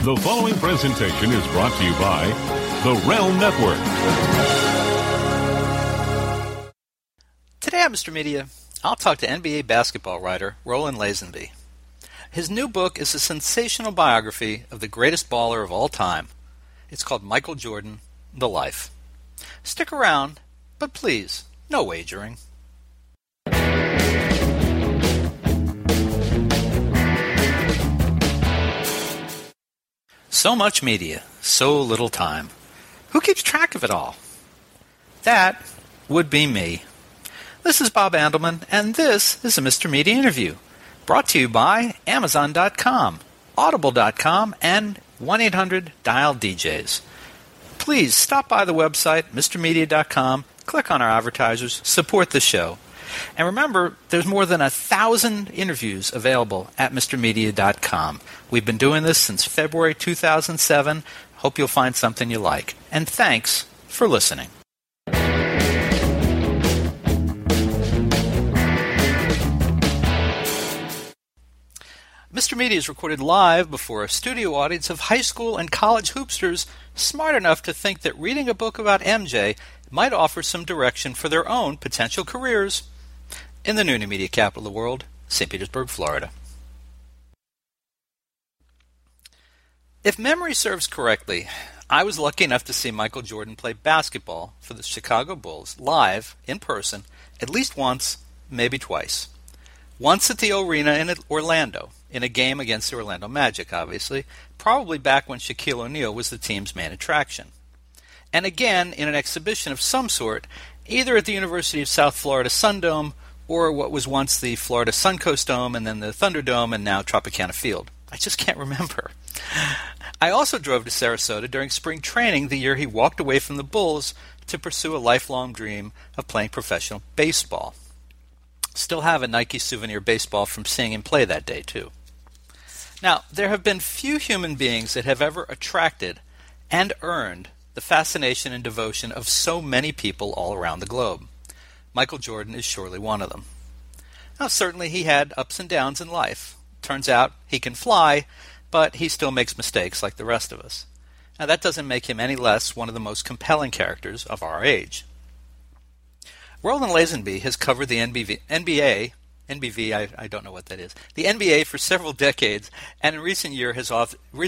The following presentation is brought to you by the Realm Network. Today on Mr. Media, I'll talk to NBA basketball writer Roland Lazenby. His new book is a sensational biography of the greatest baller of all time. It's called Michael Jordan, The Life. Stick around, but please, no wagering. So much media, so little time. Who keeps track of it all? That would be me. This is Bob Andelman, and this is a Mr. Media interview, brought to you by Amazon.com, Audible.com, and 1-800-DIAL-DJs. Please stop by the website, MrMedia.com, click on our advertisers, support the show. And remember, there's more than 1,000 interviews available at MrMedia.com. We've been doing this since February 2007. Hope you'll find something you like. And thanks for listening. Mr. Media is recorded live before a studio audience of high school and college hoopsters smart enough to think that reading a book about MJ might offer some direction for their own potential careers in the new media capital of the world, St. Petersburg, Florida. If memory serves correctly, I was lucky enough to see Michael Jordan play basketball for the Chicago Bulls live, in person, at least once, maybe twice. Once at the Arena in Orlando, in a game against the Orlando Magic, obviously, probably back when Shaquille O'Neal was the team's main attraction. And again in an exhibition of some sort, either at the University of South Florida Sundome or what was once the Florida Suncoast Dome and then the Thunderdome and now Tropicana Field. I just can't remember. I also drove to Sarasota during spring training the year he walked away from the Bulls to pursue a lifelong dream of playing professional baseball. Still have a Nike souvenir baseball from seeing him play that day, too. Now, there have been few human beings that have ever attracted and earned the fascination and devotion of so many people all around the globe. Michael Jordan is surely one of them. Now, certainly he had ups and downs in life. Turns out he can fly, but he still makes mistakes like the rest of us. Now, that doesn't make him any less one of the most compelling characters of our age. Roland Lazenby has covered the NBA, I don't know what that is, the NBA for several decades, and in recent years has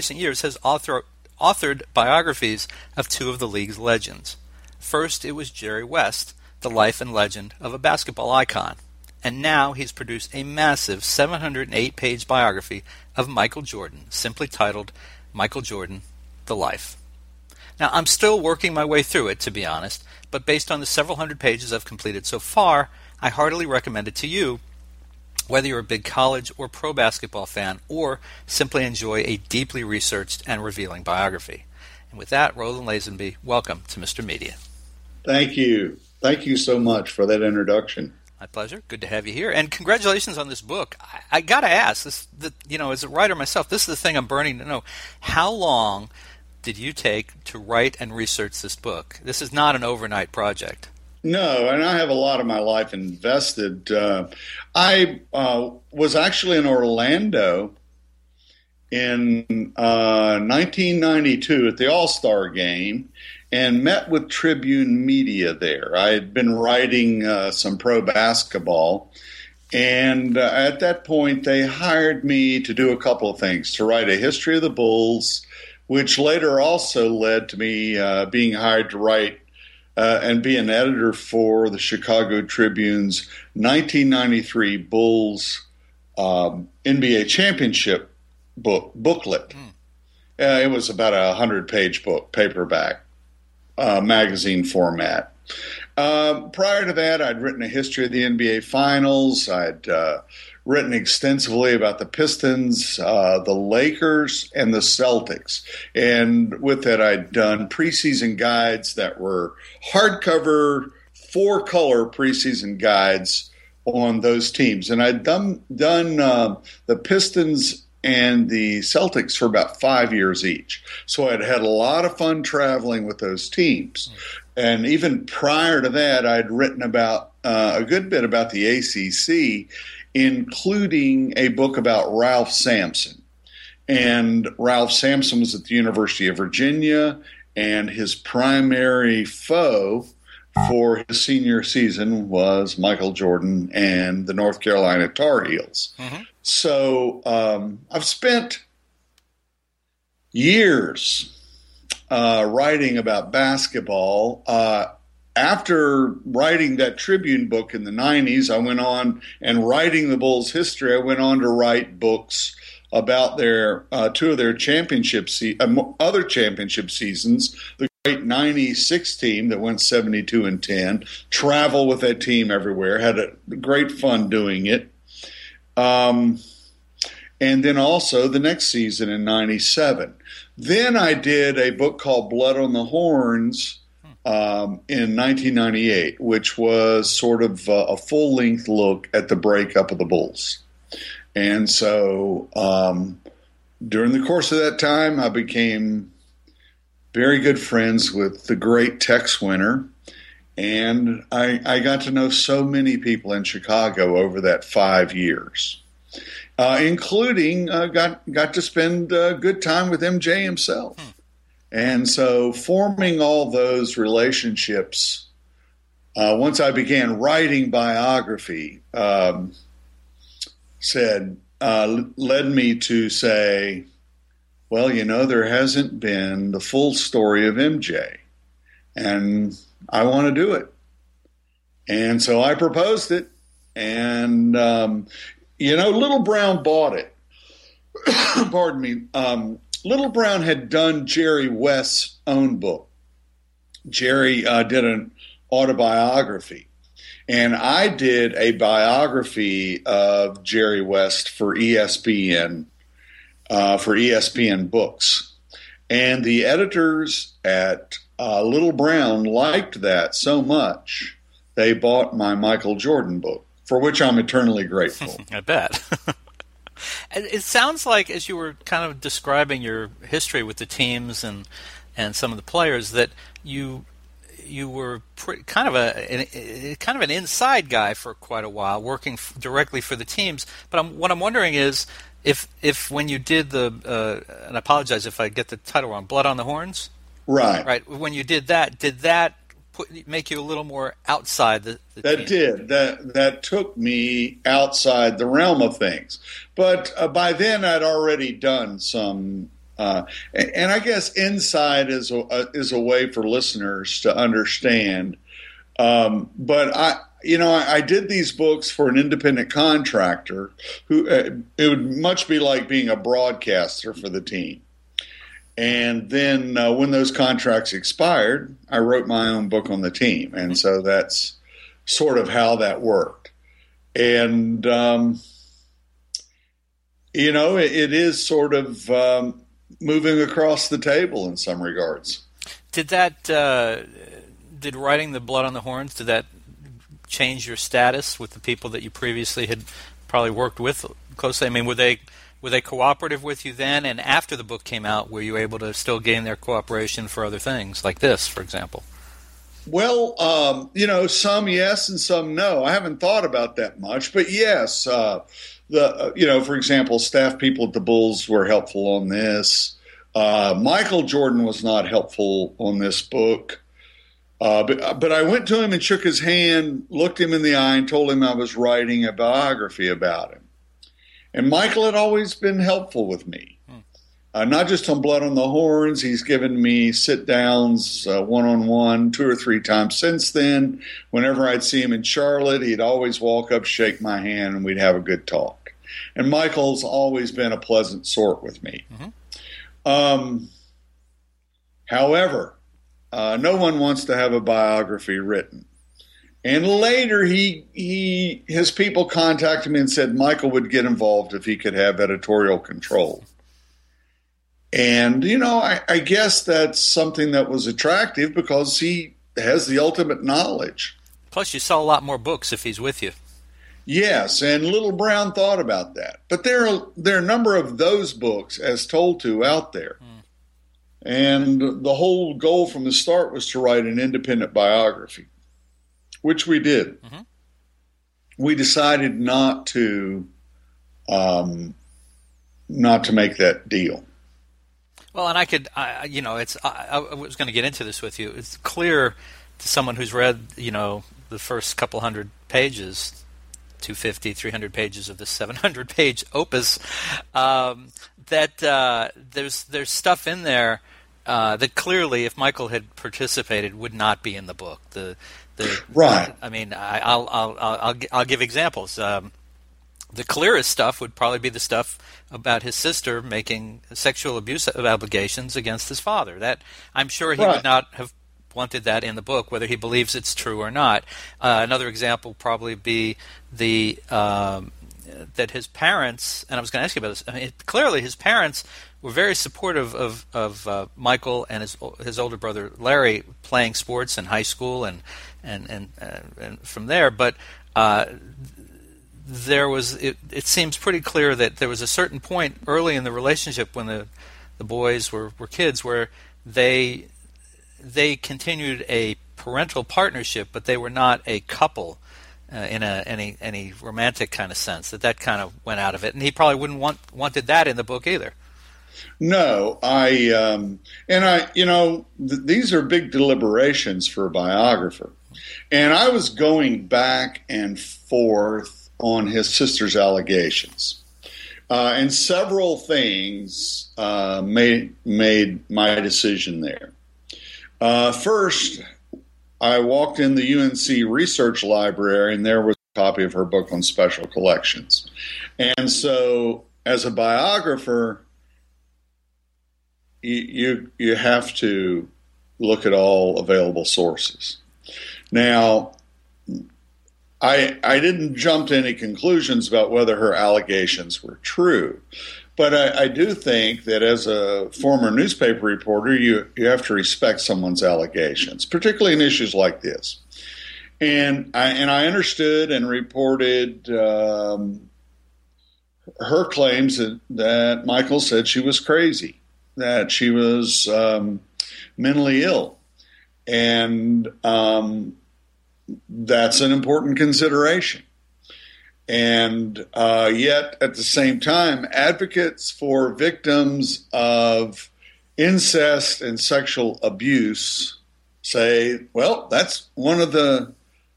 authored biographies of two of the league's legends. First, it was Jerry West, the life and legend of a basketball icon. And now he's produced a massive 708-page biography of Michael Jordan, simply titled Michael Jordan, The Life. Now, I'm still working my way through it, to be honest, but based on the several hundred pages I've completed so far, I heartily recommend it to you, whether you're a big college or pro basketball fan, or simply enjoy a deeply researched and revealing biography. And with that, Roland Lazenby, welcome to Mr. Media. Thank you. Thank you so much for that introduction. My pleasure. Good to have you here. And congratulations on this book. I got to ask, as a writer myself, this is the thing I'm burning to know. How long did you take to write and research this book? This is not an overnight project. No, and I have a lot of my life invested. I was actually in Orlando in 1992 at the All-Star Game and met with Tribune Media there. I had been writing some pro basketball, and at that point they hired me to do a couple of things, to write a history of the Bulls, which later also led to me being hired to write and be an editor for the Chicago Tribune's 1993 Bulls NBA championship booklet. It was about a 100-page book, paperback, magazine format. Prior to that, I'd written a history of the NBA Finals. I'd written extensively about the Pistons, the Lakers, and the Celtics. And with that, I'd done preseason guides that were hardcover, 4-color preseason guides on those teams. And I'd done the Pistons and the Celtics for about 5 years each. So I'd had a lot of fun traveling with those teams. And even prior to that, I'd written about a good bit about the ACC, including a book about Ralph Sampson. And Ralph Sampson was at the University of Virginia, and his primary foe for his senior season was Michael Jordan and the North Carolina Tar Heels. Mm-hmm. So I've spent years writing about basketball. After writing that Tribune book in the 90s, I went on and writing the Bulls' history. I went on to write books about their two of their other championship seasons. The great 96 team that went 72-10, travel with that team everywhere, had a great fun doing it. And then also the next season in 97. Then I did a book called Blood on the Horns in 1998, which was sort of a full-length look at the breakup of the Bulls. And so during the course of that time, I became very good friends with the great Tex Winter, and I got to know so many people in Chicago over that 5 years, including got to spend good time with MJ himself. And so forming all those relationships, once I began writing biography, led me to say, well, there hasn't been the full story of MJ, and I want to do it. And so I proposed it, and, Little Brown bought it. Pardon me. Little Brown had done Jerry West's own book. Jerry did an autobiography. And I did a biography of Jerry West for ESPN Books. And the editors at Little Brown liked that so much, they bought my Michael Jordan book, for which I'm eternally grateful. I bet. It sounds like, as you were kind of describing your history with the teams and some of the players, that you were kind of an inside guy for quite a while, working directly for the teams. But what I'm wondering is if when you did and I apologize if I get the title wrong, Blood on the Horns, right? When you did that make you a little more outside the that team? That took me outside the realm of things. But by then I'd already done some. And I guess inside is a way for listeners to understand. But I did these books for an independent contractor who it would much be like being a broadcaster for the team. And then when those contracts expired, I wrote my own book on the team. And so that's sort of how that worked. And, it is sort of moving across the table in some regards. Did writing the Blood on the Horns, did that change your status with the people that you previously had probably worked with closely? I mean, were they cooperative with you then, and after the book came out, were you able to still gain their cooperation for other things, like this, for example? Well, some yes and some no. I haven't thought about that much, but yes, for example, staff people at the Bulls were helpful on this. Michael Jordan was not helpful on this book. But I went to him and shook his hand, looked him in the eye, and told him I was writing a biography about him. And Michael had always been helpful with me. Not just on Blood on the Horns. He's given me sit-downs one-on-one 2 or 3 times since then. Whenever I'd see him in Charlotte, he'd always walk up, shake my hand, and we'd have a good talk. And Michael's always been a pleasant sort with me. Mm-hmm. However, no one wants to have a biography written. And later, his people contacted me and said Michael would get involved if he could have editorial control. And, I guess that's something that was attractive because he has the ultimate knowledge. Plus, you sell a lot more books if he's with you. Yes, and Little Brown thought about that. But there are a number of those books, as told to, out there. And the whole goal from the start was to write an independent biography, which we did. Mm-hmm. We decided not to not to make that deal. Well, and I was going to get into this with you. It's clear to someone who's read, the first couple hundred pages, 250, 300 pages of this 700-page opus, that there's stuff in there that clearly, if Michael had participated, would not be in the book. Right. I mean, I'll give examples. The clearest stuff would probably be the stuff about his sister making sexual abuse allegations against his father. That I'm sure he would not have wanted that in the book, whether he believes it's true or not. Another example would probably be that his parents, and I was going to ask you about this. I mean, clearly, his parents were very supportive of Michael and his older brother Larry playing sports in high school and from there, but. It seems pretty clear that there was a certain point early in the relationship when the boys were kids where they continued a parental partnership, but they were not a couple in any romantic kind of sense. That kind of went out of it, and he probably wouldn't wanted that in the book either. No, these are big deliberations for a biographer, and I was going back and forth on his sister's allegations. And several things made my decision there. First, I walked in the UNC Research Library, and there was a copy of her book on special collections. And so, as a biographer, you have to look at all available sources. Now, I didn't jump to any conclusions about whether her allegations were true, but I do think that as a former newspaper reporter, you have to respect someone's allegations, particularly in issues like this. And I understood and reported her claims that Michael said she was crazy, that she was mentally ill, and that's an important consideration. And yet, at the same time, advocates for victims of incest and sexual abuse say, well, that's one of the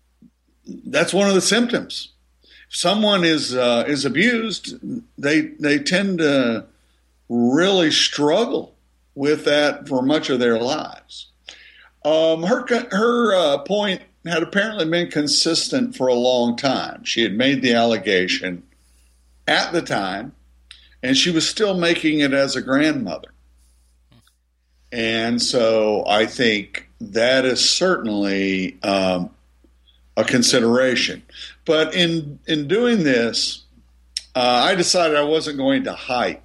symptoms. If someone is abused, they tend to really struggle with that for much of their lives. Her point had apparently been consistent for a long time. She had made the allegation at the time, and she was still making it as a grandmother. And so I think that is certainly a consideration. But in doing this, I decided I wasn't going to hype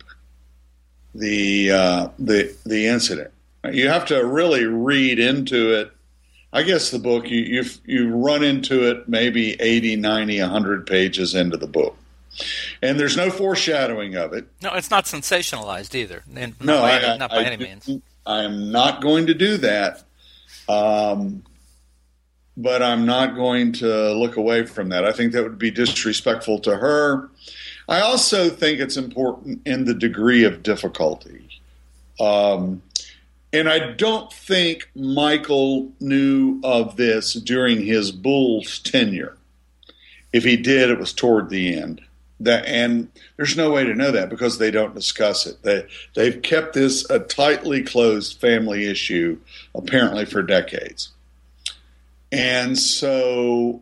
the incident. You have to really read into it. I guess the book, you run into it maybe 80, 90, 100 pages into the book. And there's no foreshadowing of it. No, it's not sensationalized either. Not by any means. I am not going to do that. But I'm not going to look away from that. I think that would be disrespectful to her. I also think it's important in the degree of difficulty. And I don't think Michael knew of this during his Bulls tenure. If he did, it was toward the end. And there's no way to know that because they don't discuss it. They've kept this a tightly closed family issue, apparently for decades. And so,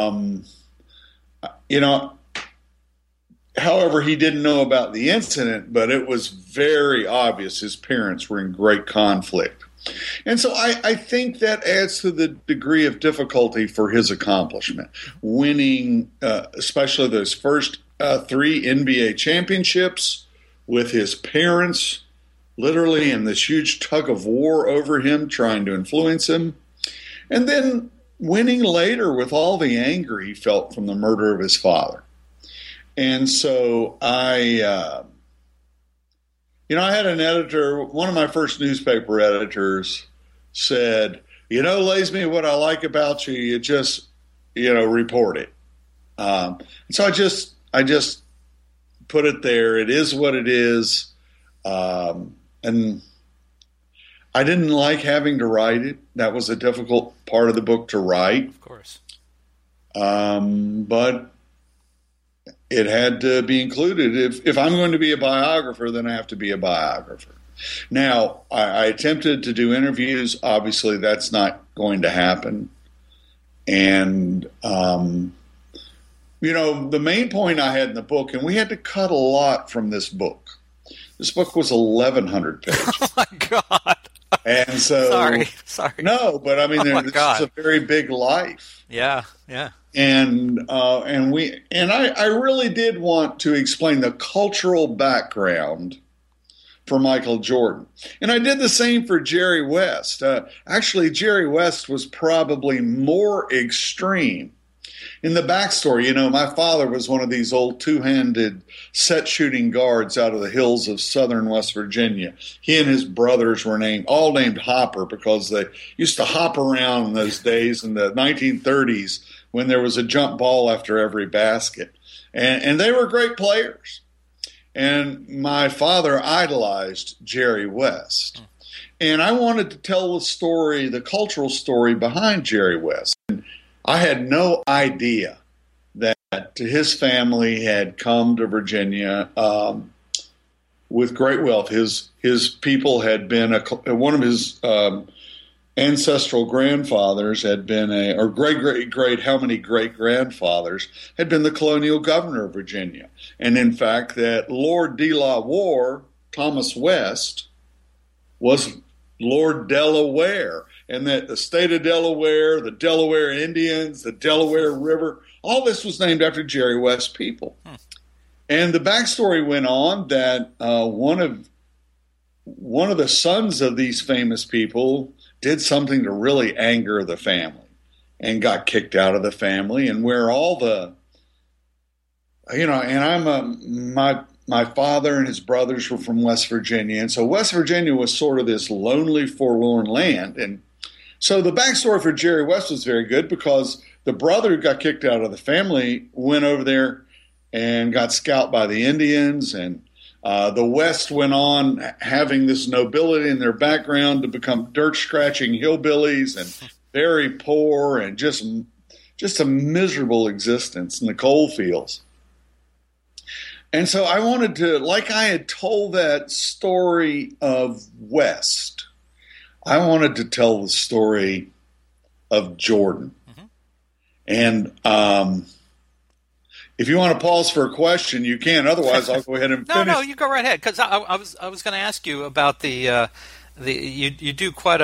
however, he didn't know about the incident, but it was very obvious his parents were in great conflict. And so I think that adds to the degree of difficulty for his accomplishment. Winning, especially those first 3 NBA championships with his parents, literally in this huge tug of war over him, trying to influence him. And then winning later with all the anger he felt from the murder of his father. And so I had an editor, one of my first newspaper editors said, Lazenby, what I like about you, you just, report it. And so I just put it there. It is what it is. And I didn't like having to write it. That was a difficult part of the book to write. Of course. But it had to be included. If I'm going to be a biographer, then I have to be a biographer. Now, I attempted to do interviews. Obviously, that's not going to happen. And, the main point I had in the book, and we had to cut a lot from this book. This book was 1,100 pages. Oh, my God. And so, sorry. No, but I mean, this is a very big life. Yeah. And I really did want to explain the cultural background for Michael Jordan. And I did the same for Jerry West. Actually, Jerry West was probably more extreme. In the backstory, my father was one of these old two-handed set shooting guards out of the hills of southern West Virginia. He and his brothers were all named Hopper because they used to hop around in those days in the 1930s when there was a jump ball after every basket. And they were great players. And my father idolized Jerry West. And I wanted to tell the story, the cultural story behind Jerry West. And I had no idea that his family had come to Virginia with great wealth. His people had been one of his ancestral grandfathers had been how many great grandfathers had been the colonial governor of Virginia. And in fact, that Lord de la Warr, Thomas West, was Lord Delaware. And that the state of Delaware, the Delaware Indians, the Delaware River, all this was named after Jerry West people. And the backstory went on that one of the sons of these famous people did something to really anger the family and got kicked out of the family. And where all the, my father and his brothers were from West Virginia. And so West Virginia was sort of this lonely, forlorn land. And so the backstory for Jerry West was very good because the brother who got kicked out of the family went over there and got scalped by the Indians. And the West went on having this nobility in their background to become dirt-scratching hillbillies and very poor and just a miserable existence in the coal fields. And so I wanted to, like I had told that story of West, I wanted to tell the story of Jordan. And if you want to pause for a question, you can. Otherwise, I'll go ahead and finish. No, you go right ahead. Because I was going to ask you about you do quite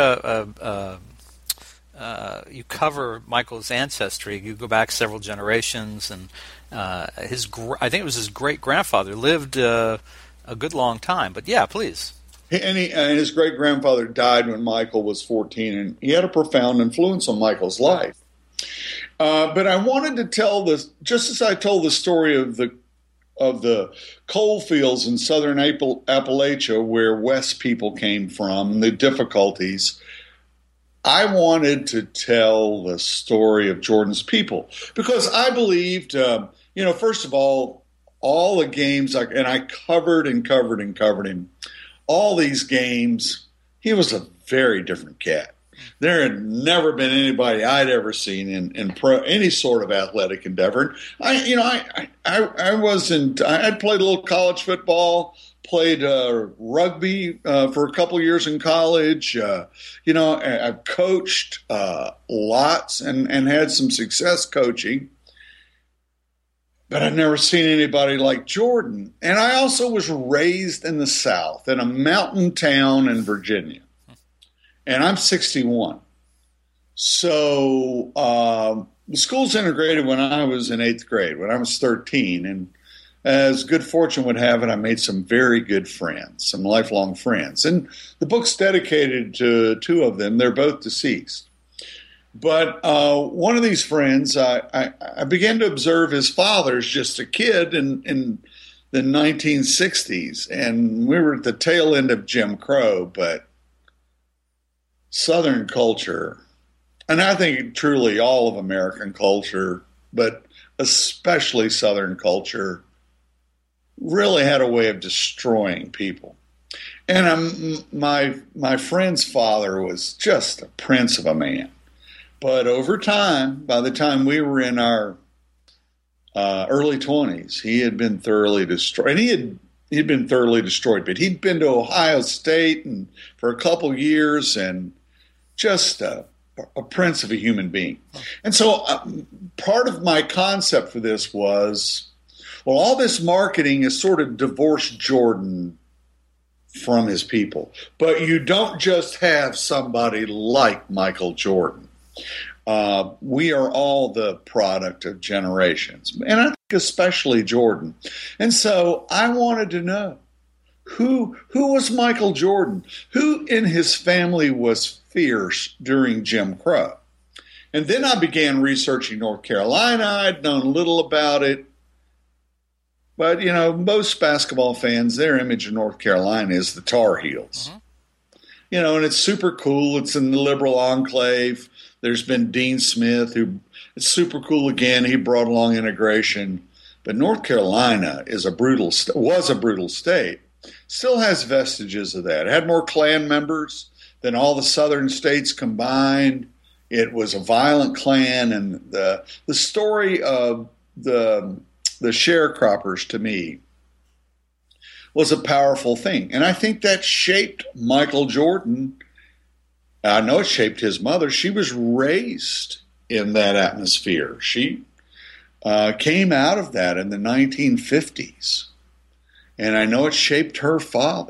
you cover Michael's ancestry. You go back several generations, and I think it was his great grandfather lived a good long time. But yeah, please. And his great grandfather died when Michael was 14, and he had a profound influence on Michael's life. But I wanted to tell this, just as I told the story of the coal fields in southern Appalachia, where West people came from, and the difficulties. I wanted to tell the story of Jordan's people because I believed, first of all the games, and I covered him. All these games, he was a very different cat. There had never been anybody I'd ever seen in any sort of athletic endeavor. I had played a little college football, played rugby for a couple years in college. I've coached lots and had some success coaching. But I'd never seen anybody like Jordan. And I also was raised in the South in a mountain town in Virginia. And I'm 61. So the school's integrated when I was in 8th grade, when I was 13. And as good fortune would have it, I made some very good friends, some lifelong friends. And the book's dedicated to two of them. They're both deceased. But one of these friends, I began to observe his father as just a kid in the 1960s. And we were at the tail end of Jim Crow, but Southern culture, and I think truly all of American culture, but especially Southern culture, really had a way of destroying people. And my friend's father was just a prince of a man. But over time, by the time we were in our early 20s, he had been thoroughly destroyed. And he'd been thoroughly destroyed, but he'd been to Ohio State and for a couple years, and just a prince of a human being. And so part of my concept for this was, well, all this marketing has sort of divorced Jordan from his people. But you don't just have somebody like Michael Jordan. We are all the product of generations, and I think especially Jordan. And so I wanted to know, who was Michael Jordan? Who in his family was fierce during Jim Crow? And then I began researching North Carolina. I'd known little about it. But, you know, most basketball fans, their image of North Carolina is the Tar Heels. Mm-hmm. You know, and it's super cool. It's in the liberal enclave. There's been Dean Smith, who it's super cool again. He brought along integration. But North Carolina was a brutal state. Still has vestiges of that. It had more Klan members than all the southern states combined. It was a violent Klan, and the story of the sharecroppers, to me, was a powerful thing. And I think that shaped Michael Jordan. I know it shaped his mother. She was raised in that atmosphere. She came out of that in the 1950s. And I know it shaped her father.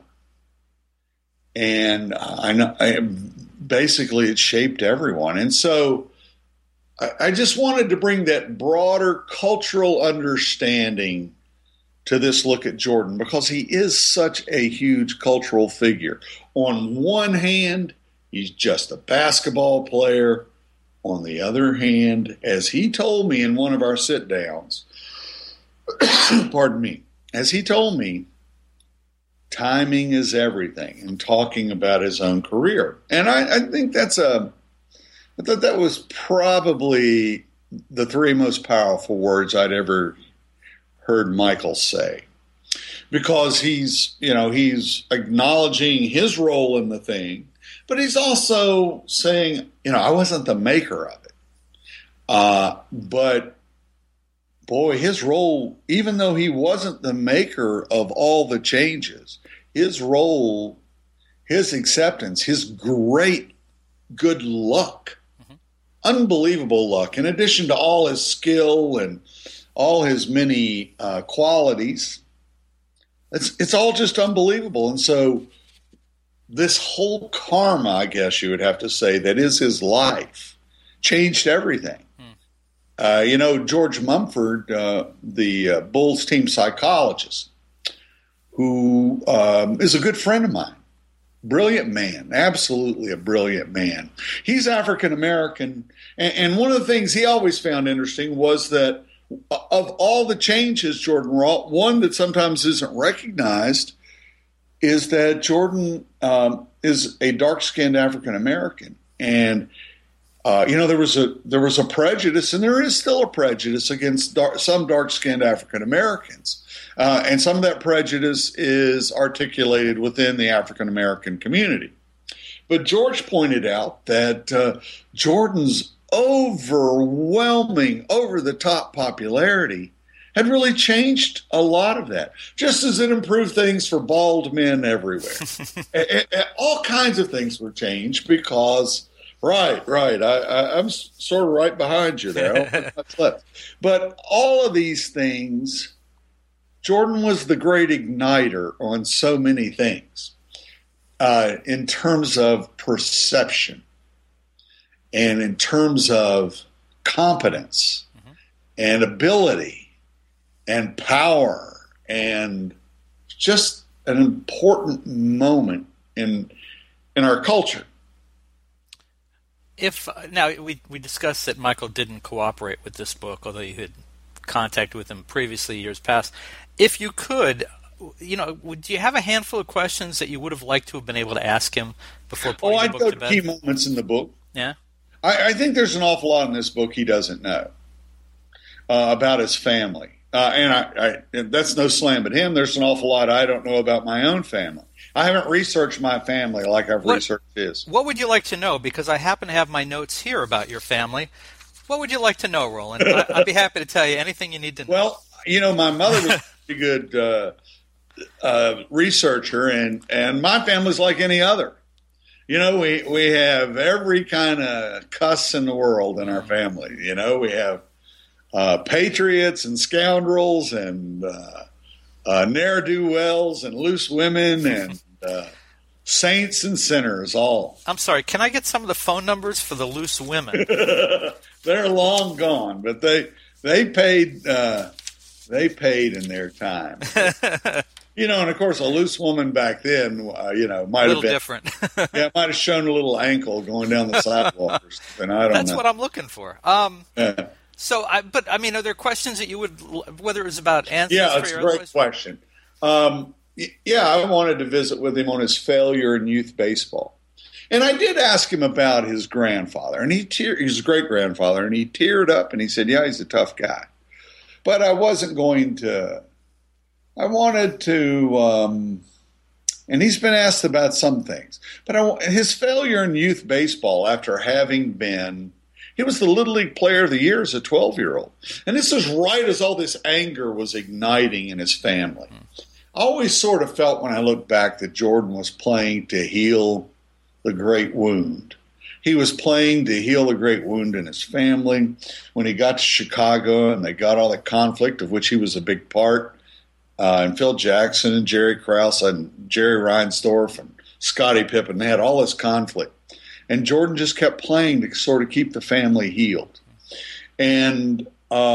And basically it shaped everyone. And so I just wanted to bring that broader cultural understanding to this look at Jordan, because he is such a huge cultural figure. On one hand, he's just a basketball player. On the other hand, as he told me in one of our sit-downs, pardon me, as he told me, timing is everything, and talking about his own career. And I think I thought that was probably the three most powerful words I'd ever heard Michael say, because he's acknowledging his role in the thing, but he's also saying, I wasn't the maker of it. But boy, his role, even though he wasn't the maker of all the changes, his role, his acceptance, his great good luck, unbelievable luck, in addition to all his skill and all his many qualities, it's all just unbelievable. And so this whole karma, I guess you would have to say, that is his life, changed everything. George Mumford, the Bulls team psychologist, who is a good friend of mine, brilliant man, absolutely a brilliant man. He's African American, and one of the things he always found interesting was that of all the changes Jordan wrought, one that sometimes isn't recognized is that Jordan is a dark-skinned African American, and there was a prejudice, and there is still a prejudice against some dark-skinned African Americans, and some of that prejudice is articulated within the African American community. But George pointed out that Jordan's overwhelming, over-the-top popularity had really changed a lot of that, just as it improved things for bald men everywhere. All kinds of things were changed because, right, I'm sort of right behind you there. I don't have much left. But all of these things, Jordan was the great igniter on so many things in terms of perception and in terms of competence and ability and power, and just an important moment in our culture. Now we discussed that Michael didn't cooperate with this book, although you had contact with him previously, years past. If you could, would you have a handful of questions that you would have liked to have been able to ask him before putting the book to bed? I'd go to key moments in the book. Yeah, I think there's an awful lot in this book he doesn't know about his family. And that's no slam at him. There's an awful lot I don't know about my own family. I haven't researched my family like I've researched his. What would you like to know? Because I happen to have my notes here about your family. What would you like to know, Roland? I'd be happy to tell you anything you need to know. Well, my mother was a pretty good researcher, and my family's like any other. We have every kind of cuss in the world in our family. We have patriots and scoundrels and ne'er-do-wells and loose women and saints and sinners all. I'm sorry, can I get some of the phone numbers for the loose women? They're long gone, but they paid in their time. And of course, a loose woman back then, might have been different. Yeah, might have shown a little ankle going down the sidewalk or something. I don't know. That's what I'm looking for. Yeah. So, are there questions that you would, whether it was about ancestry? Yeah, it's a great question. I wanted to visit with him on his failure in youth baseball. And I did ask him about his grandfather, and his great-grandfather, and he teared up and he said, yeah, he's a tough guy. But I wasn't going to, I wanted to, and he's been asked about some things. But his failure in youth baseball after having been, he was the Little League Player of the Year as a 12-year-old. And this is right as all this anger was igniting in his family. I always sort of felt when I look back that Jordan was playing to heal the great wound. He was playing to heal the great wound in his family. When he got to Chicago and they got all the conflict of which he was a big part, and Phil Jackson and Jerry Krause and Jerry Reinsdorf and Scottie Pippen, they had all this conflict. And Jordan just kept playing to sort of keep the family healed. And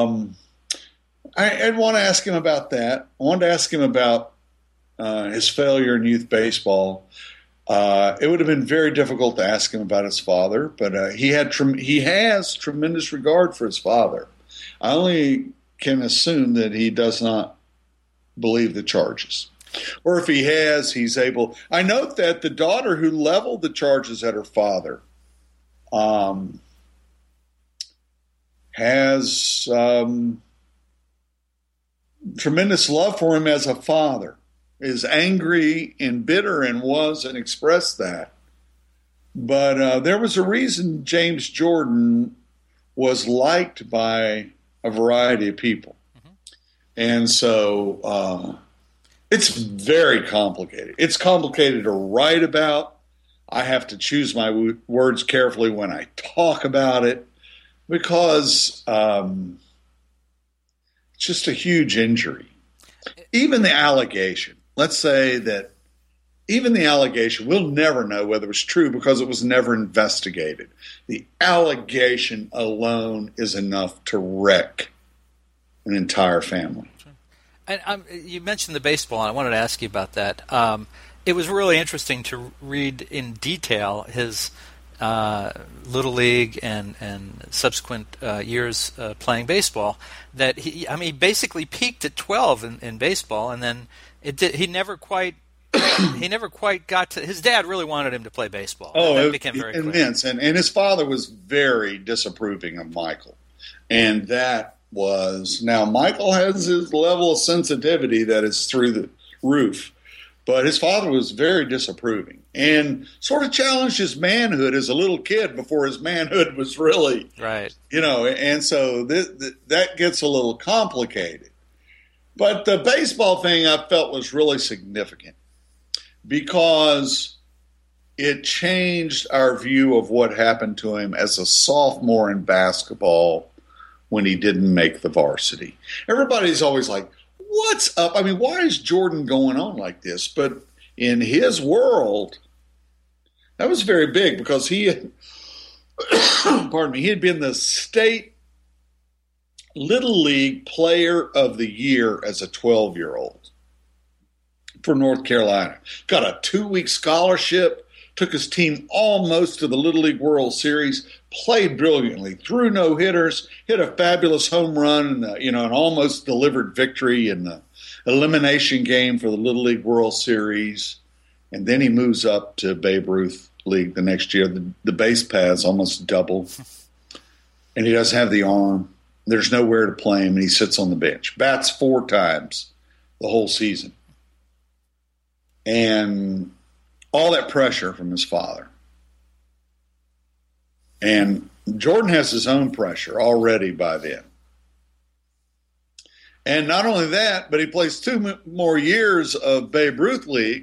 I'd want to ask him about that. I wanted to ask him about his failure in youth baseball. It would have been very difficult to ask him about his father, but he has tremendous regard for his father. I only can assume that he does not believe the charges. Or if he has, he's able. I note that the daughter who leveled the charges at her father has tremendous love for him as a father, is angry and bitter and expressed that. But there was a reason James Jordan was liked by a variety of people. Mm-hmm. And so it's very complicated. It's complicated to write about. I have to choose my words carefully when I talk about it because it's just a huge injury. Even the allegation, let's say that even the allegation, we'll never know whether it was true because it was never investigated. The allegation alone is enough to wreck an entire family. And you mentioned the baseball, and I wanted to ask you about that. It was really interesting to read in detail his Little League and subsequent years playing baseball. That he basically peaked at 12 in baseball, and then he never quite got to. His dad really wanted him to play baseball. Oh, that became very immense, and his father was very disapproving of Michael, and that was now Michael has his level of sensitivity that is through the roof, but his father was very disapproving and sort of challenged his manhood as a little kid before his manhood was really right. And so that gets a little complicated. But the baseball thing I felt was really significant because it changed our view of what happened to him as a sophomore in basketball when he didn't make the varsity. Everybody's always like, what's up? I mean, why is Jordan going on like this? But in his world, that was very big because he had, he had been the state Little League Player of the Year as a 12-year-old for North Carolina. Got a 2-week scholarship, took his team almost to the Little League World Series, played brilliantly, threw no-hitters, hit a fabulous home run, an almost delivered victory in the elimination game for the Little League World Series. And then he moves up to Babe Ruth League the next year. The base paths almost double. And he doesn't have the arm. There's nowhere to play him, and he sits on the bench. Bats 4 times the whole season. And all that pressure from his father. And Jordan has his own pressure already by then. And not only that, but he plays 2 more years of Babe Ruth League.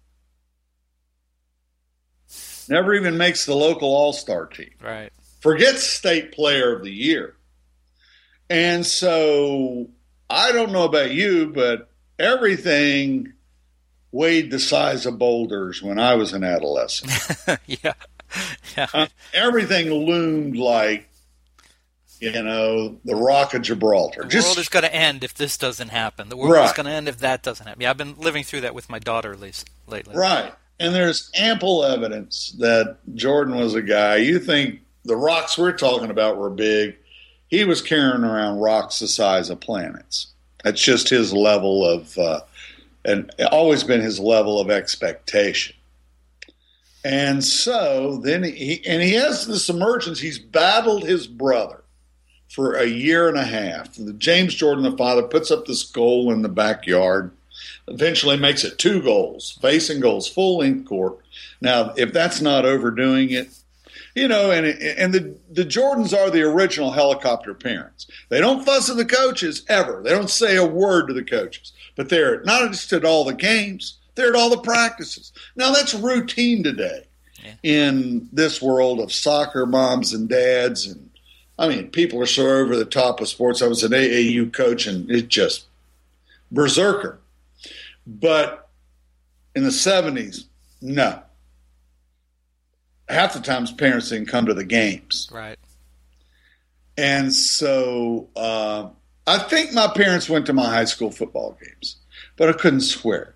Never even makes the local all-star team. Right. Forgets state player of the year. And so I don't know about you, but everything weighed the size of boulders when I was an adolescent. Yeah. Everything loomed like, the Rock of Gibraltar. The world is going to end if this doesn't happen. The world is going to end if that doesn't happen. Yeah, I've been living through that with my daughter at least lately. Right. And there's ample evidence that Jordan was a guy. You think the rocks we're talking about were big. He was carrying around rocks the size of planets. That's just his level of, and always been his level of expectation. And so then he has this emergence. He's battled his brother for a year and a half. James Jordan, the father, puts up this goal in the backyard, eventually makes it 2 goals, facing goals, full-length court. Now, if that's not overdoing it, and the Jordans are the original helicopter parents. They don't fuss at the coaches ever. They don't say a word to the coaches. But they're not just at all the games, they're at all the practices. Now, that's routine today in this world of soccer moms and dads. And people are so over the top of sports. I was an AAU coach, and it's just berserker. But in the 70s, no. Half the times parents didn't come to the games. Right. And so I think my parents went to my high school football games, but I couldn't swear.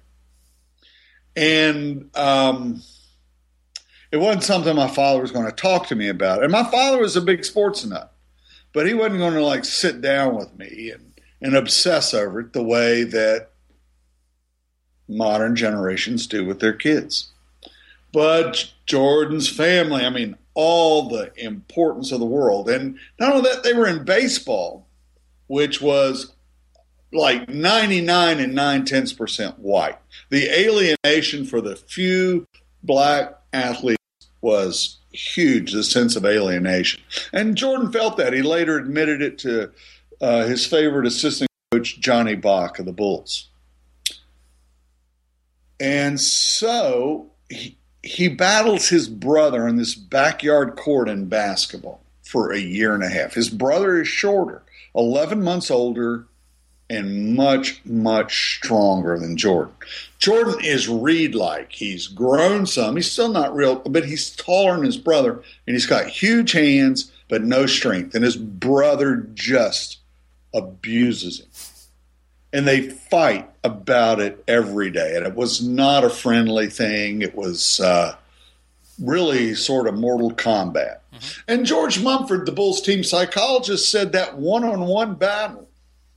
And it wasn't something my father was going to talk to me about. And my father was a big sports nut, but he wasn't going to sit down with me and obsess over it the way that modern generations do with their kids. But Jordan's family, all the importance of the world. And not only that, they were in baseball, which was like 99 and 9/10% white. The alienation for the few black athletes was huge, the sense of alienation. And Jordan felt that. He later admitted it to his favorite assistant coach, Johnny Bach of the Bulls. And so he battles his brother in this backyard court in basketball for a year and a half. His brother is shorter, 11 months older, and much, much stronger than Jordan. Jordan is Reed-like. He's grown some. He's still not real, but he's taller than his brother, and he's got huge hands but no strength. And his brother just abuses him. And they fight about it every day. And it was not a friendly thing. It was really sort of Mortal Kombat. Mm-hmm. And George Mumford, the Bulls team psychologist, said that one-on-one battle,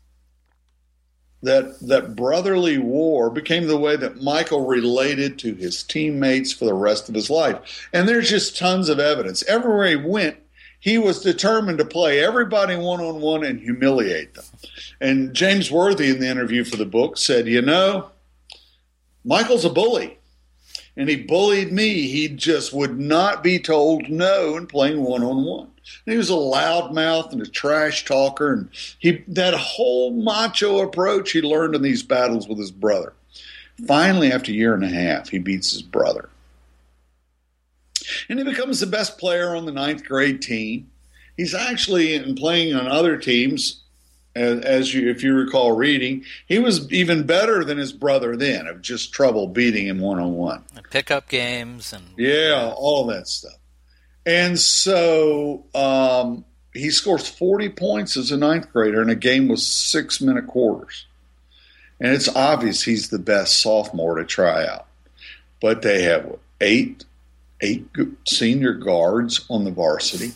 that brotherly war, became the way that Michael related to his teammates for the rest of his life. And there's just tons of evidence. Everywhere he went, he was determined to play everybody one-on-one and humiliate them. And James Worthy, in the interview for the book, said, Michael's a bully. And he bullied me. He just would not be told no in playing one-on-one. And he was a loudmouth and a trash talker. And that whole macho approach he learned in these battles with his brother. Finally, after a year and a half, he beats his brother. And he becomes the best player on the 9th grade team. He's actually, in playing on other teams, if you recall reading, he was even better than his brother then, of just trouble beating him one-on-one. And pickup games. Yeah, all that stuff. And so he scores 40 points as a 9th grader in a game with 6-minute quarters. And it's obvious he's the best sophomore to try out. But they have eight senior guards on the varsity.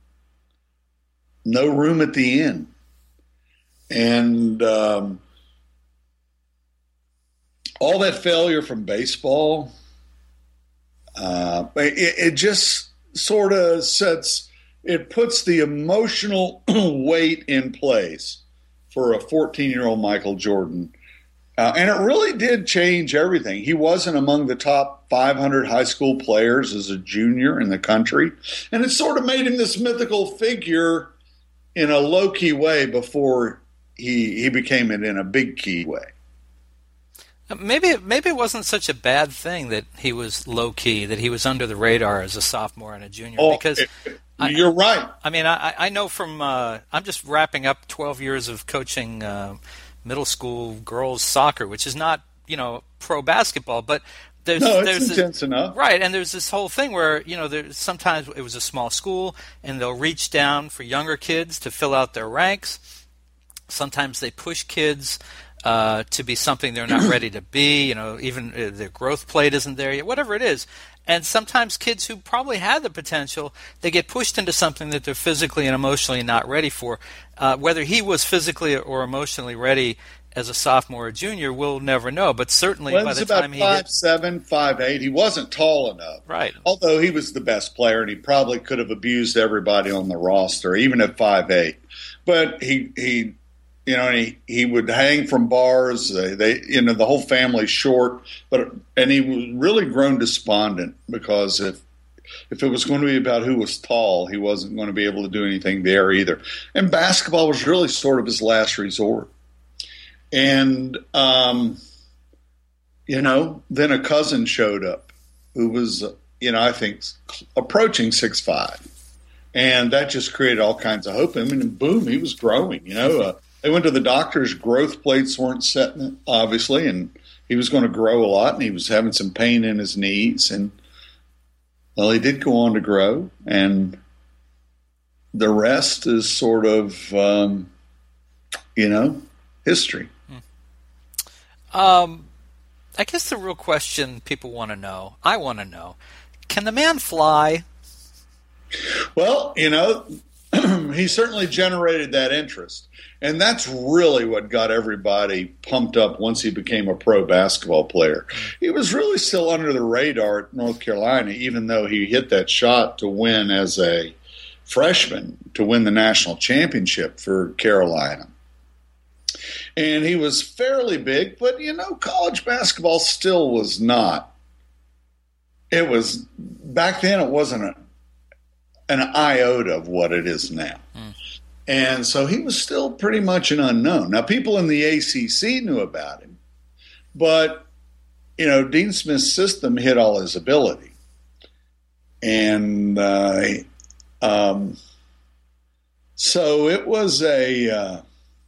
No room at the end. And all that failure from baseball, it just sort of sets, it puts the emotional weight in place for a 14-year-old Michael Jordan. And it really did change everything. He wasn't among the top 500 high school players as a junior in the country. And it sort of made him this mythical figure in a low-key way before he became it in a big-key way. Maybe it wasn't such a bad thing that he was low-key, that he was under the radar as a sophomore and a junior. Because you're right. I mean, I know from I'm just wrapping up 12 years of coaching middle school girls soccer, which is not, pro basketball, but there's intense enough. Right, and there's this whole thing where, sometimes it was a small school and they'll reach down for younger kids to fill out their ranks. Sometimes they push kids to be something they're not ready to be, even their growth plate isn't there yet, whatever it is. And sometimes kids who probably had the potential, they get pushed into something that they're physically and emotionally not ready for. Whether he was physically or emotionally ready as a sophomore or junior, we'll never know. But certainly by the time he hit 5'7", 5'8", he wasn't tall enough. Right. Although he was the best player, and he probably could have abused everybody on the roster, even at 5'8". But he would hang from bars. The whole family's short, and he was really grown despondent because if it was going to be about who was tall, he wasn't going to be able to do anything there either. And basketball was really sort of his last resort. And then a cousin showed up who was, I think approaching 6'5", and that just created all kinds of hope in him. And boom, he was growing. They went to the doctor's. Growth plates weren't setting, obviously, and he was going to grow a lot, and he was having some pain in his knees. And, well, he did go on to grow, and the rest is sort of, history. I guess the real question people want to know, I want to know, can the man fly? Well, he certainly generated that interest. And that's really what got everybody pumped up once he became a pro basketball player. He was really still under the radar at North Carolina, even though he hit that shot to win as a freshman, to win the national championship for Carolina. And he was fairly big, but, college basketball still was not. It was, back then it wasn't an iota of what it is now. And so he was still pretty much an unknown. Now, people in the ACC knew about him, but, Dean Smith's system hid all his ability. And so it was a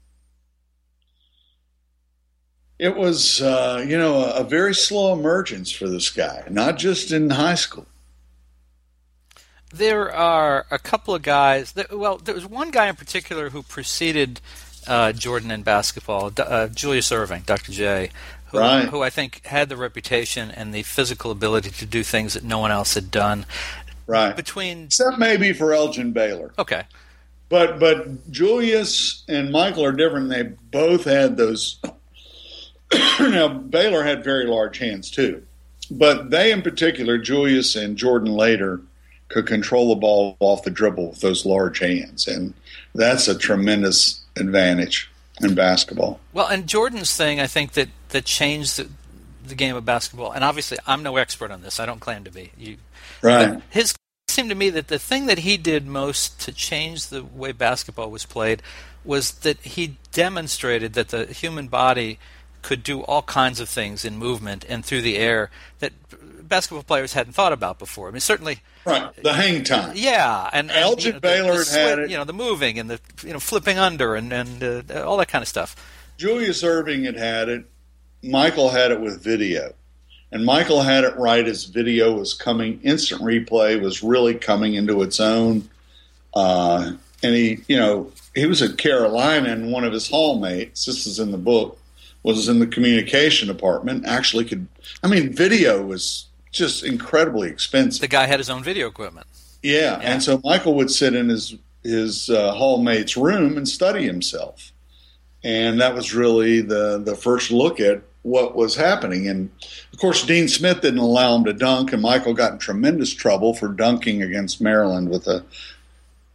very slow emergence for this guy, not just in high school. There are a couple of guys. There was one guy in particular who preceded Jordan in basketball, Julius Erving, Dr. J, who I think had the reputation and the physical ability to do things that no one else had done. Right. Except maybe for Elgin Baylor. Okay. But Julius and Michael are different. They both had those. Now, Baylor had very large hands too. But they in particular, Julius and Jordan later, could control the ball off the dribble with those large hands. And that's a tremendous advantage in basketball. Well, and Jordan's thing, I think, that changed the game of basketball, and obviously I'm no expert on this. I don't claim to be. Right. But his seemed to me that the thing that he did most to change the way basketball was played was that he demonstrated that the human body could do all kinds of things in movement and through the air that basketball players hadn't thought about before. I mean, certainly. Right, the hang time. Yeah, and Elgin Baylor had it. The moving and the flipping under and all that kind of stuff. Julius Erving had it. Michael had it with video, and Michael had it right as video was coming. Instant replay was really coming into its own. And he was at Carolina, and one of his hallmates, this is in the book, was in the communication department. Actually, video was just incredibly expensive. The guy had his own video equipment. Yeah. And so Michael would sit in his hallmate's room and study himself. And that was really the first look at what was happening. And, of course, Dean Smith didn't allow him to dunk, and Michael got in tremendous trouble for dunking against Maryland with a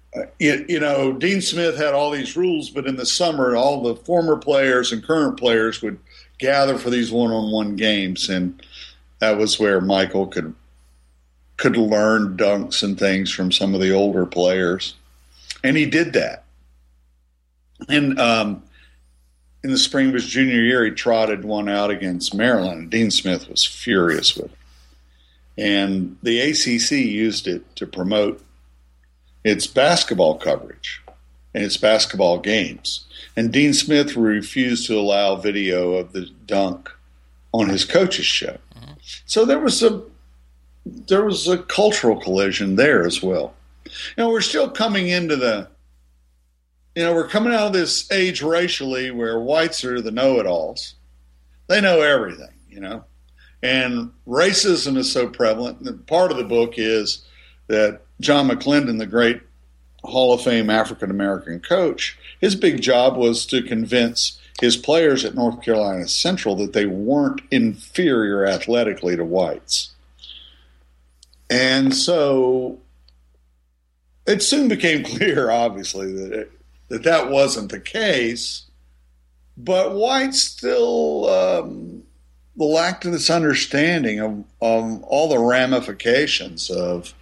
Dean Smith had all these rules, but in the summer, all the former players and current players would gather for these one-on-one games, and that was where Michael could learn dunks and things from some of the older players, and he did that. And in the spring of his junior year, he trotted one out against Maryland, and Dean Smith was furious with it. And the ACC used it to promote its basketball coverage and its basketball games. And Dean Smith refused to allow video of the dunk on his coach's show. Mm-hmm. So there was a cultural collision there as well. We're still coming into we're coming out of this age racially where whites are the know-it-alls. They know everything, And racism is so prevalent. And part of the book is that John McClendon, the great Hall of Fame African-American coach, his big job was to convince his players at North Carolina Central that they weren't inferior athletically to whites. And so it soon became clear, obviously, that wasn't the case, but whites still lacked this understanding of all the ramifications of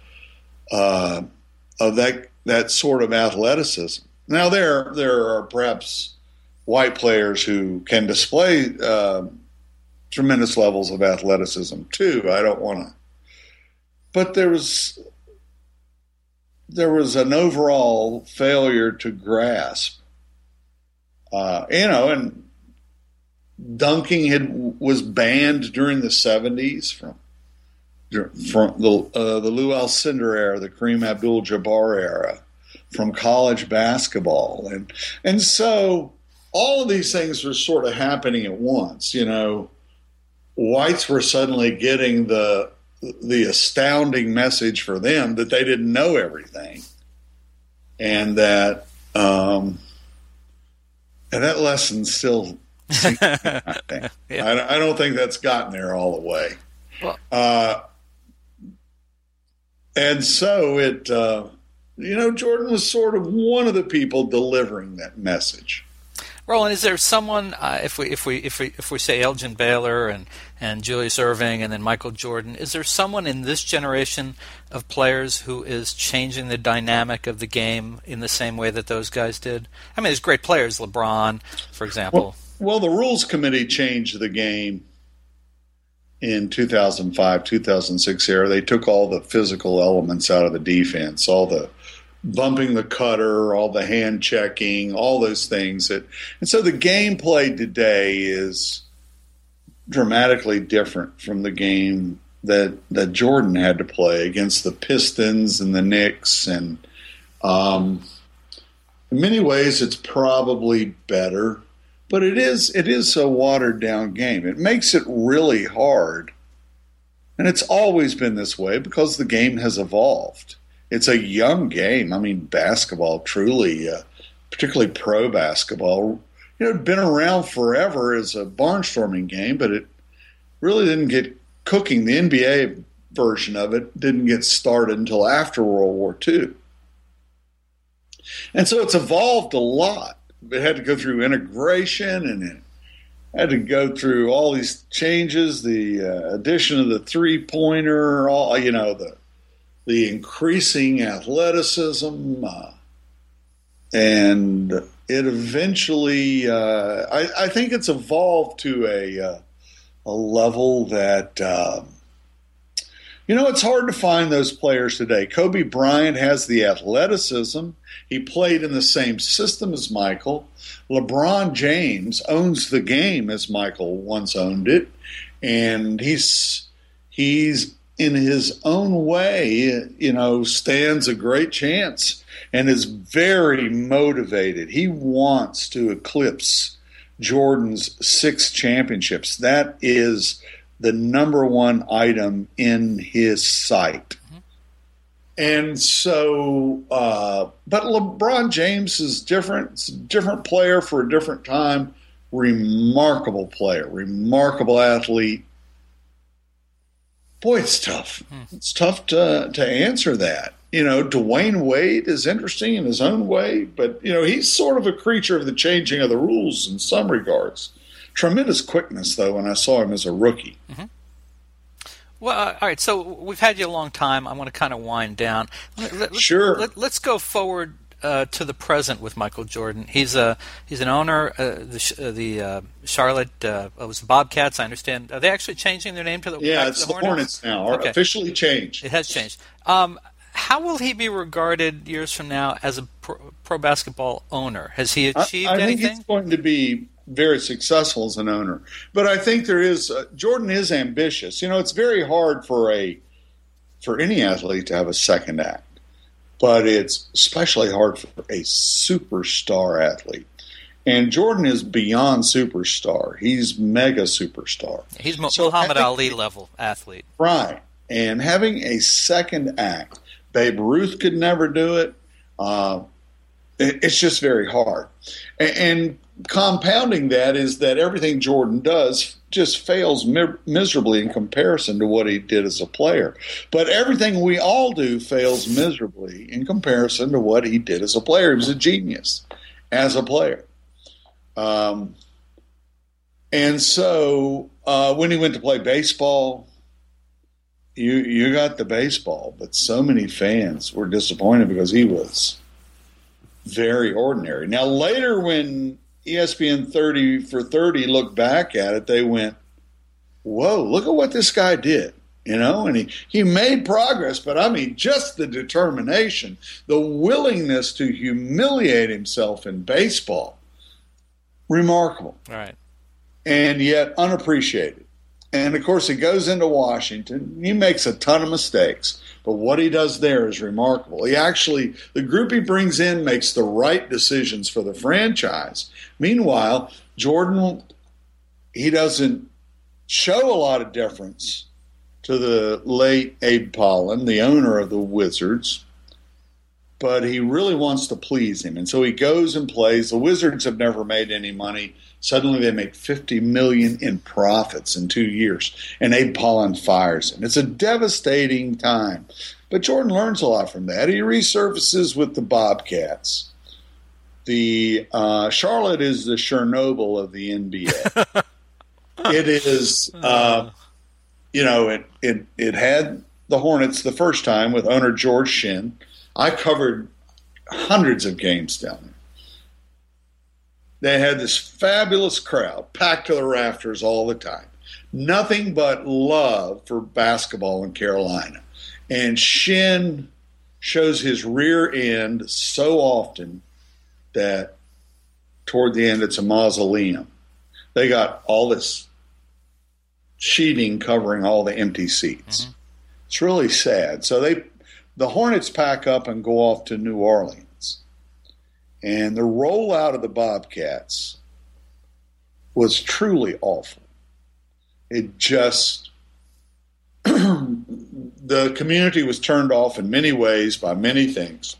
that sort of athleticism. Now there are perhaps white players who can display tremendous levels of athleticism too. I don't want to, but there was an overall failure to grasp, and dunking was banned during the 70s from the Lou Alcindor era, the Kareem Abdul-Jabbar era, from college basketball, and so all of these things were sort of happening at once. Whites were suddenly getting the astounding message for them that they didn't know everything, and that lesson still I think. Yeah. I don't think that's gotten there all the way. Well, and so it Jordan was sort of one of the people delivering that message. Roland, is there someone, if we say Elgin Baylor and Julius Erving and then Michael Jordan, is there someone in this generation of players who is changing the dynamic of the game in the same way that those guys did? I mean, there's great players, LeBron, for example. Well, the Rules Committee changed the game in 2005, 2006 era. They took all the physical elements out of the defense, all the bumping the cutter, all the hand checking, all those things. And so the game played today is dramatically different from the game that Jordan had to play against the Pistons and the Knicks. And in many ways, it's probably better. But it is a watered down game. It makes it really hard. And it's always been this way because the game has evolved. It's a young game. I mean, basketball, truly, particularly pro basketball, it'd been around forever as a barnstorming game, but it really didn't get cooking. The NBA version of it didn't get started until after World War II. And so it's evolved a lot. It had to go through integration, and it had to go through all these changes, the addition of the three-pointer, all the increasing athleticism, and it eventually, I think it's evolved to a level that, it's hard to find those players today. Kobe Bryant has the athleticism. He played in the same system as Michael. LeBron James owns the game as Michael once owned it, and he's in his own way, stands a great chance and is very motivated. He wants to eclipse Jordan's 6 championships. That is the number one item in his sight. Mm-hmm. And so, but LeBron James is different. It's a different player for a different time. Remarkable player, remarkable athlete. Boy, it's tough. It's tough to answer that. Dwayne Wade is interesting in his own way, but, he's sort of a creature of the changing of the rules in some regards. Tremendous quickness, though, when I saw him as a rookie. Mm-hmm. Well, all right, so we've had you a long time. I want to kind of wind down. Sure. Let's go forward to the present with Michael Jordan. He's an owner. The Charlotte was the Bobcats. I understand. Are they actually changing their name to the? Yeah, it's the Hornets now. Okay. Officially changed. It has changed. How will he be regarded years from now as a pro basketball owner? Has he achieved anything? I think he's going to be very successful as an owner. But I think Jordan is ambitious. It's very hard for any athlete to have a second act. But it's especially hard for a superstar athlete. And Jordan is beyond superstar. He's mega superstar. He's Muhammad Ali level athlete. Right. And having a second act, Babe Ruth could never do it. It's just very hard. And compounding that is that everything Jordan does just fails miserably in comparison to what he did as a player. But everything we all do fails miserably in comparison to what he did as a player. He was a genius as a player. And so when he went to play baseball, you got the baseball, but so many fans were disappointed because he was very ordinary. Now, later when ESPN 30 for 30 looked back at it, they went, whoa, look at what this guy did. And he made progress, but I mean, just the determination, the willingness to humiliate himself in baseball, remarkable. All right. And yet unappreciated. And, of course, he goes into Washington. He makes a ton of mistakes. But what he does there is remarkable. The group he brings in makes the right decisions for the franchise. Meanwhile, Jordan, he doesn't show a lot of deference to the late Abe Pollin, the owner of the Wizards. But he really wants to please him. And so he goes and plays. The Wizards have never made any money. Suddenly they make $50 million in profits in 2 years, and Abe Pollin fires him. It's a devastating time. But Jordan learns a lot from that. He resurfaces with the Bobcats. The Charlotte is the Chernobyl of the NBA. It is, it had the Hornets the first time with owner George Shinn. I covered hundreds of games down there. They had this fabulous crowd packed to the rafters all the time. Nothing but love for basketball in Carolina. And Shinn shows his rear end so often that toward the end it's a mausoleum. They got all this sheeting covering all the empty seats. Mm-hmm. It's really sad. So the Hornets pack up and go off to New Orleans. And the rollout of the Bobcats was truly awful. It just, the community was turned off in many ways by many things.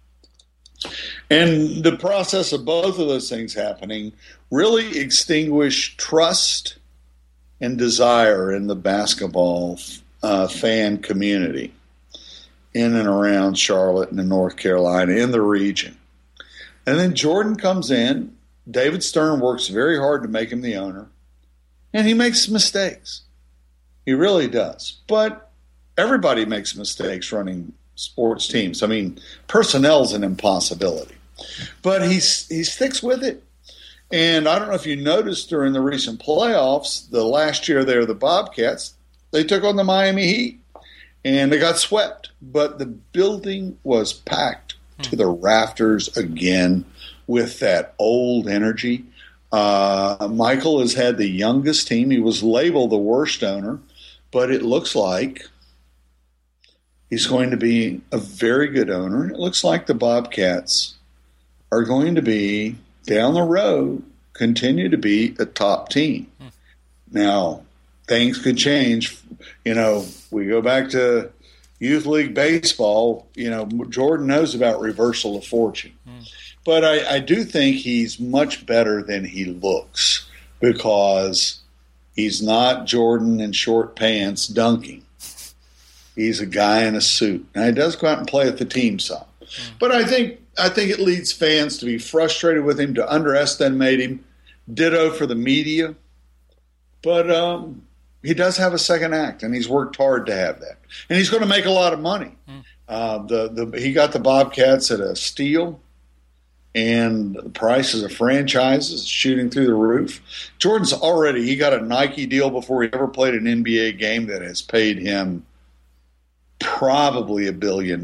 And the process of both of those things happening really extinguished trust and desire in the basketball fan community in and around Charlotte and in North Carolina, in the region. And then Jordan comes in. David Stern works very hard to make him the owner. And he makes mistakes. He really does. But everybody makes mistakes running sports teams. I mean, personnel's an impossibility. But he sticks with it. And I don't know if you noticed during the recent playoffs, the last year there, the Bobcats, they took on the Miami Heat. And they got swept. But the building was packed to the rafters again with that old energy. Michael has had the youngest team. He was labeled the worst owner, but it looks like he's going to be a very good owner. And it looks like the Bobcats are going to be, down the road, continue to be a top team. Now, things could change. We go back to Youth League Baseball, Jordan knows about reversal of fortune. But I do think he's much better than he looks because he's not Jordan in short pants dunking. He's a guy in a suit. Now, he does go out and play with the team some. But I think it leads fans to be frustrated with him, to underestimate him. Ditto for the media. But he does have a second act, and he's worked hard to have that. And he's going to make a lot of money. He got the Bobcats at a steal, and the prices of franchises shooting through the roof. Jordan's he got a Nike deal before he ever played an NBA game that has paid him probably $1 billion.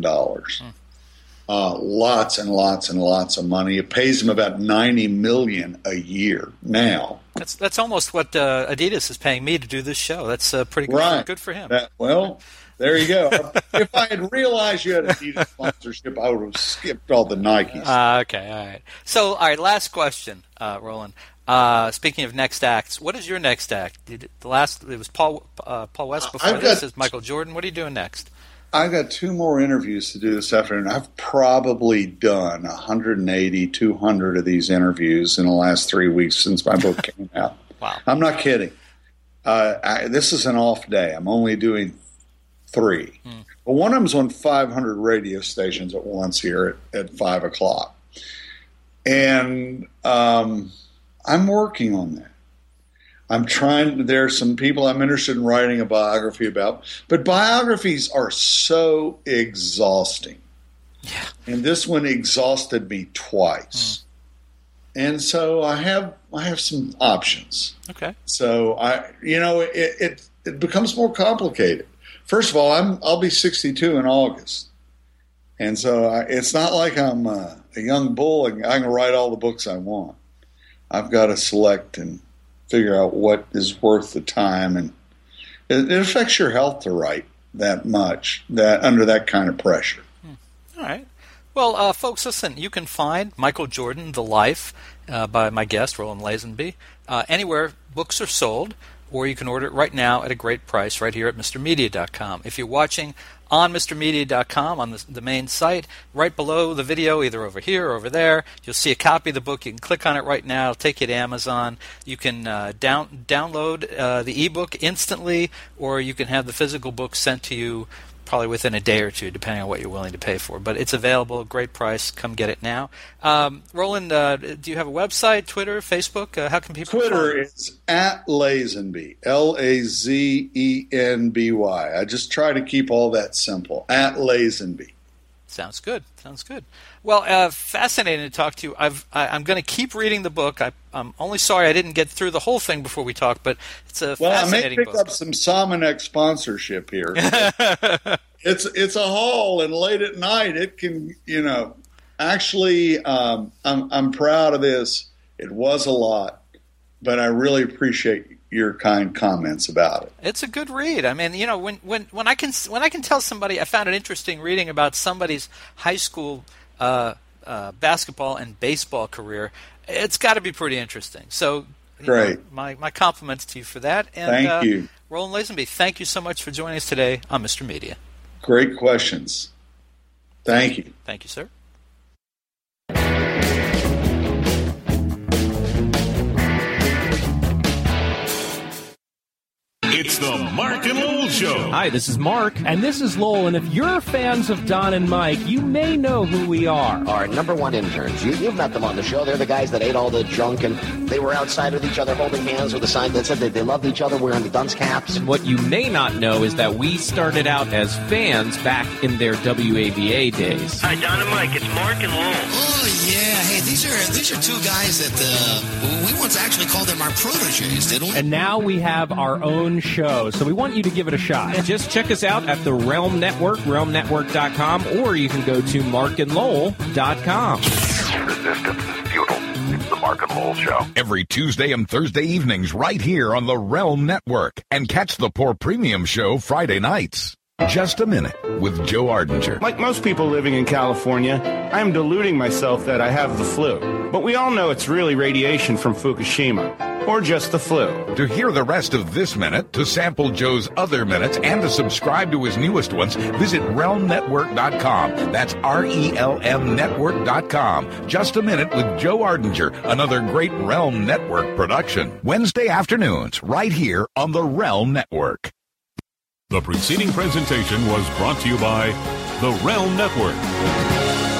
Lots and lots and lots of money. It pays him about $90 million a year now. That's almost what Adidas is paying me to do this show. That's pretty good. Right. Good for him. There you go. If I had realized you had Adidas sponsorship, I would have skipped all the Nikes. Okay, all right. So, all right, last question, Roland. Speaking of next acts, what is your next act? It was Paul West before this. Is Michael Jordan. What are you doing next? I've got 2 more interviews to do this afternoon. I've probably done 180, 200 of these interviews in the last 3 weeks since my book came out. Wow. I'm not kidding. This is an off day. I'm only doing 3. But one of them's on 500 radio stations at once here at 5 o'clock. And I'm working on that. There's some people I'm interested in writing a biography about, but biographies are so exhausting. Yeah. And this one exhausted me twice. And so I have some options. Okay. So it becomes more complicated. First of all, I'll be 62 in August. And so it's not like I'm a young bull and I can write all the books I want. I've got to select and figure out what is worth the time, and it affects your health to write that much, that under that kind of pressure. All right. Well, folks, listen, you can find Michael Jordan, The Life, by my guest, Roland Lazenby, anywhere books are sold, or you can order it right now at a great price right here at MrMedia.com. If you're watching on MrMedia.com, on the main site, right below the video, either over here or over there, you'll see a copy of the book. You can click on it right now. It'll take you to Amazon. You can download the ebook instantly, or you can have the physical book sent to you probably within a day or two, depending on what you're willing to pay for. But it's available, great price. Come get it now. Roland, do you have a website, Twitter, Facebook? How can people Twitter is at Lazenby, Lazenby. I just try to keep all that simple, at Lazenby. Sounds good. Well, fascinating to talk to you. I'm going to keep reading the book. I'm only sorry I didn't get through the whole thing before we talked, but it's a fascinating book. I may pick up some Salmonex sponsorship here. It's a haul, and late at night it can, Actually, I'm proud of this. It was a lot, but I really appreciate your kind comments about it. It's a good read. I mean, when I can tell somebody I found it interesting reading about somebody's high school basketball and baseball career, it's got to be pretty interesting. So, great. My compliments to you for that. And, thank you, Roland Lazenby. Thank you so much for joining us today on Mr. Media. Great questions. Thank you. Thank you, sir. It's the Mark and Lowell Show. Hi, this is Mark. And this is Lowell. And if you're fans of Don and Mike, you may know who we are. Our number one interns. You've met them on the show. They're the guys that ate all the junk, and they were outside with each other holding hands with a sign that said that they loved each other wearing the dunce caps. And what you may not know is that we started out as fans back in their WAVA days. Hi, Don and Mike. It's Mark and Lowell. Oh, yeah. Hey, these are two guys that we once actually called them our proteges, didn't we? And now we have our own show, so we want you to give it a shot. Just check us out at the Realm Network, realmnetwork.com, or you can go to markandlowell.com. Resistance is futile. It's the Mark and Lowell Show. Every Tuesday and Thursday evenings right here on the Realm Network. And catch the Poor Premium Show Friday nights. Just a Minute with Joe Ardinger. Like most people living in California, I am deluding myself that I have the flu. But we all know it's really radiation from Fukushima. Or just the flu. To hear the rest of this minute, to sample Joe's other minutes, and to subscribe to his newest ones, visit realmnetwork.com. That's RELM network.com. Just a Minute with Joe Ardinger, another great Realm Network production. Wednesday afternoons, right here on the Realm Network. The preceding presentation was brought to you by the Realm Network.